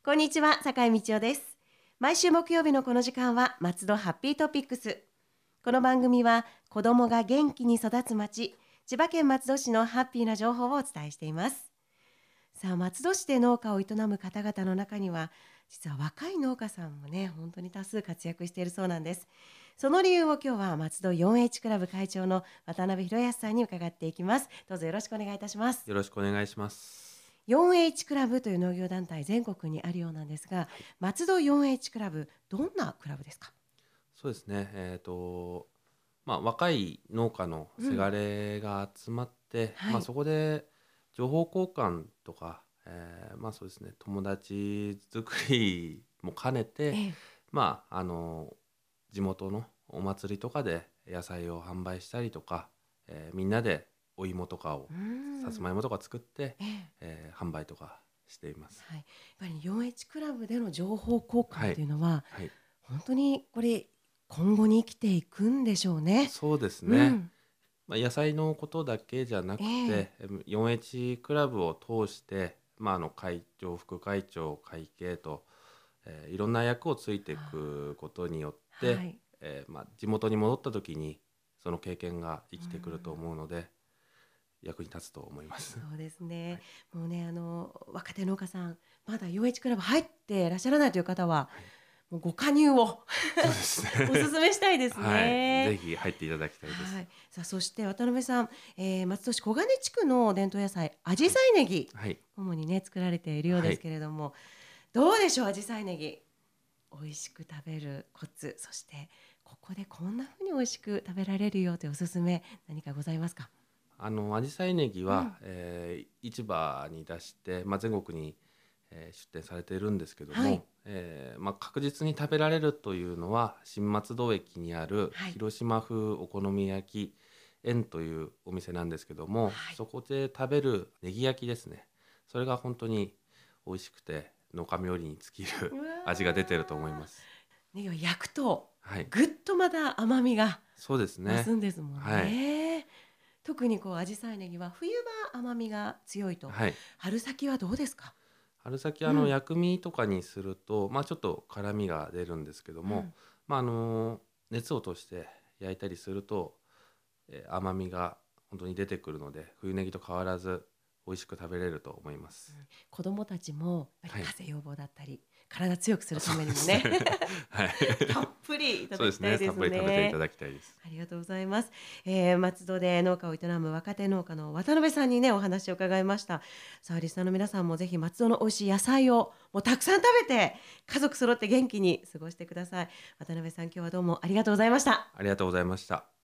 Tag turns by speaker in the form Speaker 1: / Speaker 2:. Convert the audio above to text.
Speaker 1: こんにちは、坂井道夫です。毎週木曜日のこの時間は松戸ハッピートピックス。この番組は子どもが元気に育つ町、千葉県松戸市のハッピーな情報をお伝えしています。さあ、松戸市で農家を営む方々の中には実は若い農家さんもね、本当に多数活躍しているそうなんです。その理由を今日は松戸 4H クラブ会長の渡辺博康さんに伺っていきます。どうぞよろしくお願いいたします。
Speaker 2: よろしくお願いします。
Speaker 1: 4H クラブという農業団体全国にあるようなんですが、松戸 4H クラブ、どんなクラブですか？
Speaker 2: そうですね。若い農家のせがれが集まって、
Speaker 1: はい、
Speaker 2: そこで情報交換とか、そうですね、友達作りも兼ねて、
Speaker 1: ええ、
Speaker 2: 地元のお祭りとかで野菜を販売したりとか、みんなでお芋とかをさつまいもとか作って、
Speaker 1: ええ、
Speaker 2: 販売とかしています。
Speaker 1: はい、やっぱり 4H クラブでの情報交換
Speaker 2: はい、
Speaker 1: というのは、
Speaker 2: はい、
Speaker 1: 本当にこれ今後に生きていくんでしょうね。
Speaker 2: そうですね。
Speaker 1: うん、
Speaker 2: 野菜のことだけじゃな
Speaker 1: え
Speaker 2: く
Speaker 1: え、
Speaker 2: て、4H クラブを通して、会長、副会長、会計と、いろんな役をついていくことによって、
Speaker 1: はい、
Speaker 2: 地元に戻った時にその経験が生
Speaker 1: う
Speaker 2: きてくると
Speaker 1: ん、
Speaker 2: 思うので、役に立つと思います。
Speaker 1: そうですね。
Speaker 2: はい、
Speaker 1: もうね、若手農家さん、まだ 4H クラブ入っていらっしゃらないという方は、
Speaker 2: はい、
Speaker 1: もうご加入を
Speaker 2: そうです
Speaker 1: お勧
Speaker 2: ね。
Speaker 1: めしたいです
Speaker 2: はい、ぜ
Speaker 1: ね。
Speaker 2: ひ入っていただきたいです。
Speaker 1: はい。さあ、そして渡辺さん、松戸市小金地区の伝統野菜、紫陽
Speaker 2: はい、
Speaker 1: 花ネギ、
Speaker 2: はい、
Speaker 1: 主にね、作られているようです
Speaker 2: はい。
Speaker 1: けれども、どうでしょう、紫陽花ネギ。美味しく食べるコツ、そしてここでこんな風に美味しく食べられるよというおすすめ、何かございますか？
Speaker 2: 紫陽花ネギは、
Speaker 1: うん。
Speaker 2: 市場に出して、全国に、出店されているんですけど
Speaker 1: はい。
Speaker 2: も、確実に食べられるというのは新松戸駅にある
Speaker 1: はい。
Speaker 2: 広島風お好み焼き園というお店なんですけども、
Speaker 1: はい。
Speaker 2: そこで食べるネギ焼きですね。それが本当に美味しくて農家冥利に尽きる
Speaker 1: うわ
Speaker 2: 味が出てると思います。
Speaker 1: ー。ネギを焼くと、
Speaker 2: はい、
Speaker 1: ぐっとまた甘みが
Speaker 2: そうです
Speaker 1: 増す
Speaker 2: ね。
Speaker 1: んですもん
Speaker 2: はい、
Speaker 1: ね。特にこう紫陽花ネギは冬は甘みが強いと。
Speaker 2: はい。
Speaker 1: 春先はどうですか？
Speaker 2: 春先
Speaker 1: うん。
Speaker 2: 薬味とかにすると、ちょっと辛みが出るんですけども、
Speaker 1: うん。
Speaker 2: 熱を通して焼いたりすると、甘みが本当に出てくるので、冬ネギと変わらず美味しく食べれると思います。
Speaker 1: 子供たちもやっぱり
Speaker 2: はい。
Speaker 1: 風邪予防だったり、体強くするた
Speaker 2: そう
Speaker 1: めにもね
Speaker 2: ですね。はい。
Speaker 1: たっぷりいた
Speaker 2: そうですね。
Speaker 1: だきたいです
Speaker 2: たっぷり食べていた
Speaker 1: ね。
Speaker 2: だきたいです。
Speaker 1: ありがとうございます。松戸で農家を営む若手農家の渡辺さんにね、お話を伺いました。さあ、リスナーの皆さんもぜひ松戸の美味しい野菜をもうたくさん食べて、家族揃って元気に過ごしてください。渡辺さん、今日はどうもありがとうございました。
Speaker 2: ありがとうございました。